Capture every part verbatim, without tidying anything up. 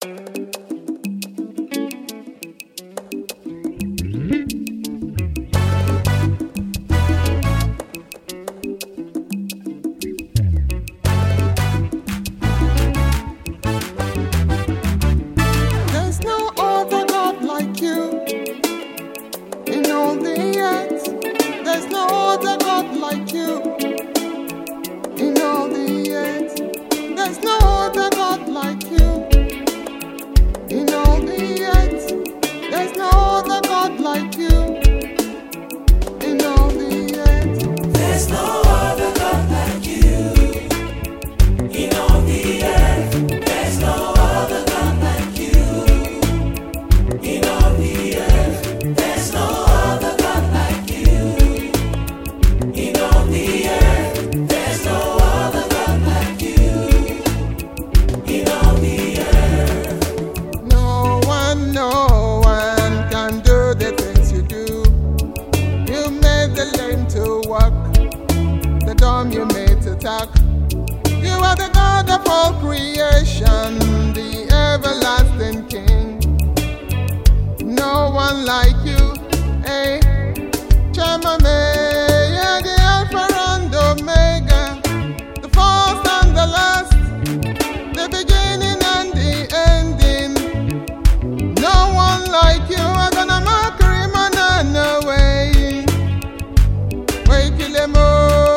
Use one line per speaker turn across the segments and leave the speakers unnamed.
You are the God of all creation, the everlasting King. No one like you, eh? Chamame, yeah, the Alpha and Omega, the first and the last, the beginning and the ending. No one like you, I'm gonna make him on way. Wake him up.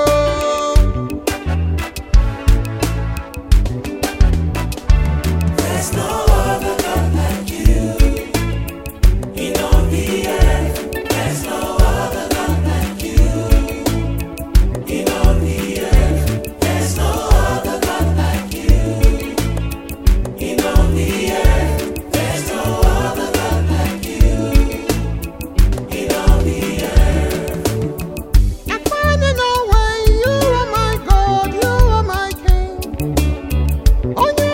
There's no other God like you in all the earth. There's no other God like you in all the earth. There's no other God like you in all the earth. There's no other God like you in all the earth.
I find in no way you are my God, you are my King. Onye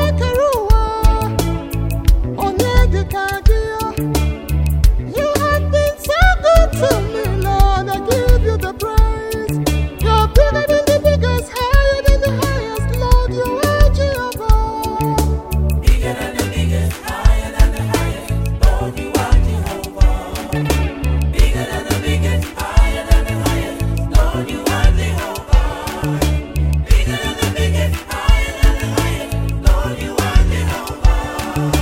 you have been so good to me, Lord. I give you the praise. You're bigger than the biggest, higher than the highest, Lord. You are Jehovah.
Bigger than the biggest, higher than the highest, Lord, you are Jehovah. Bigger than the biggest, higher than the highest, Lord, you are Jehovah. Bigger than the biggest, higher than the highest, Lord, you are Jehovah.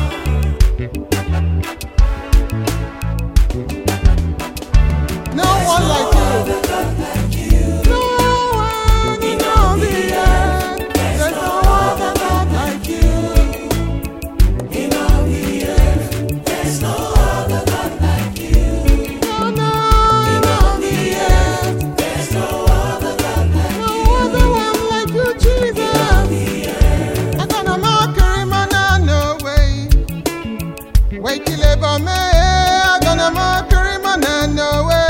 No one like you. No one in all the earth. There's no other God like you.
In all the earth, there's no other God like you.
No, no,
In all the earth, there's no other God like
no
you.
other one like you, Jesus. I'm gonna mock him and no way. Wake you labor me. I'm gonna mock him and no way.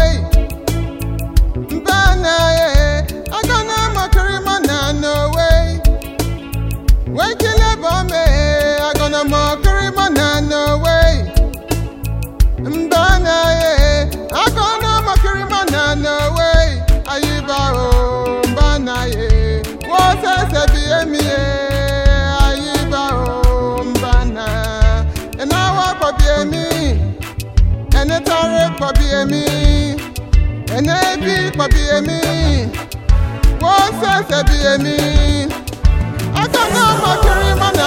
I'm gonna mock him and no way. Wake you labor me. I'm gonna mock him and no way. Mbana ye, I'm gonna mock him and no way. Ayiba o, mbana ye, what else have you me? Ayiba o, mbana, and now I probably me, and it's all probably me, and I be probably me. What else have you me? I can't mock him and